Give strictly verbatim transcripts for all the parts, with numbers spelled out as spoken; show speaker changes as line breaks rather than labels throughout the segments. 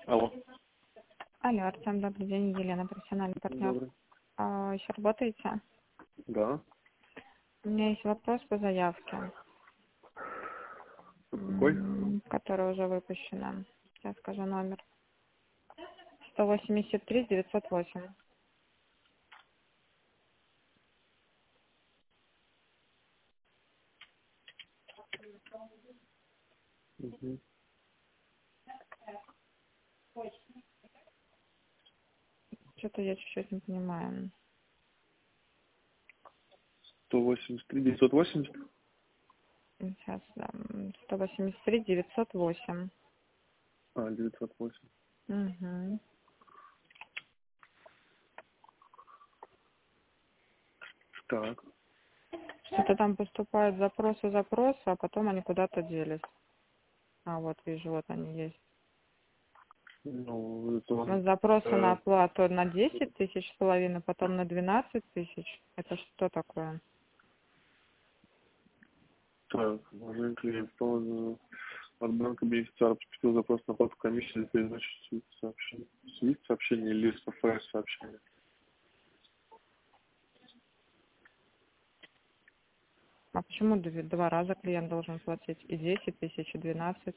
Алло.
Алло, Артем, добрый день, Елена, профессиональный партнер.
Добрый.
А, еще работаете?
Да.
У меня есть вопрос по заявке,
Какой?
м, которая уже выпущена. Сейчас скажу номер. сто восемьдесят три девятьсот восемь.
Угу.
Что-то я чуть-чуть не понимаю.
сто восемьдесят три девятьсот восемьдесят.
Сейчас, да, м, сто восемьдесят три девятьсот восемь.
А, девятьсот восемь.
Угу.
Так.
Что-то там поступают запросы, запросы, а потом они куда-то делись. А вот вижу, вот они есть.
Ну, это он,
Ну, запросы на
э,
оплату на десять тысяч с половиной, потом на двенадцать тысяч. Это что такое?
так, уважаемый клиент, по поводу от банка бенефициара поступил запрос на оплату комиссии за передачу свит сообщения. Свит сообщения или эс эф эс сообщения.
А почему дв- два раза клиент должен платить? И десять тысяч, и двенадцать?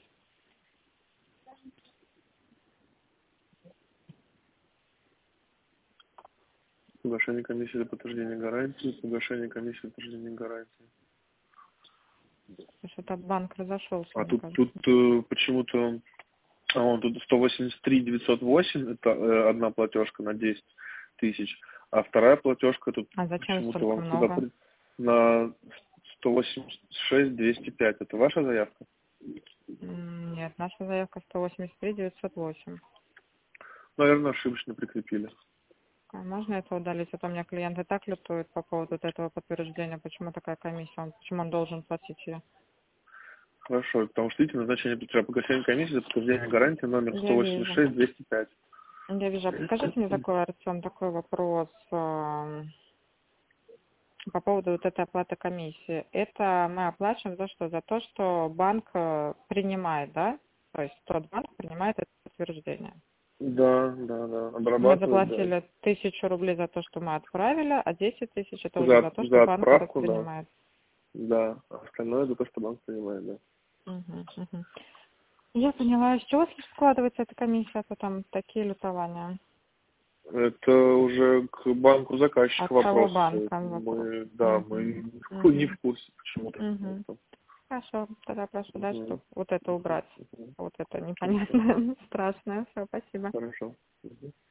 Погашение комиссии за подтверждение гарантии, погашение комиссии за подтверждение гарантии.
Потому что это банк разошелся,
А
мне
тут,
кажется.
тут э, почему-то, а он тут сто восемьдесят три девятьсот восемь, это э, одна платежка на десять тысяч, а вторая платежка тут
А зачем
почему-то
столько
вам сюда
много?
при- на сто восемьдесят шесть двести пять. Это ваша заявка?
М, Нет, наша заявка сто восемьдесят три девятьсот восемь.
Наверное, ошибочно прикрепили.
А можно это удалить? А то у меня клиенты так лютуют по поводу вот этого подтверждения. Почему такая комиссия? Он, почему он должен платить ее?
Хорошо, потому что видите, назначение платежа погашение комиссии за подтверждение гарантии номер
Я
сто восемьдесят
вижу.
шесть двести пять.
Я вижу. А подскажите мне такой, Артем, такой вопрос. ам, По поводу вот этой оплаты комиссии. Это мы оплачиваем за что? За то, что банк э, принимает, да? То есть тот банк принимает это подтверждение.
Да, да, да.
Мы
Обрабатывают, да.
заплатили тысячу рублей за то, что мы отправили, а десять тысяч это уже
За,
за то, что
за
банк этот
отправку, да.
принимает.
Да. А остальное за то, что банк принимает, да.
Мгм, мгм. Я поняла. Из чего складывается эта комиссия, потом такие лютования?
Это уже к банку заказчика
От кого
вопрос.
банка вопрос?
Мы, да, мы
Мгм,
не в ку- не в
мгм,
курсе почему-то.
мгм. Хорошо, тогда прошу, да,
Мгм.
чтобы вот это убрать.
Мгм.
Вот это
Хорошо.
непонятное, страшное. Все, спасибо.
Хорошо. Мгм.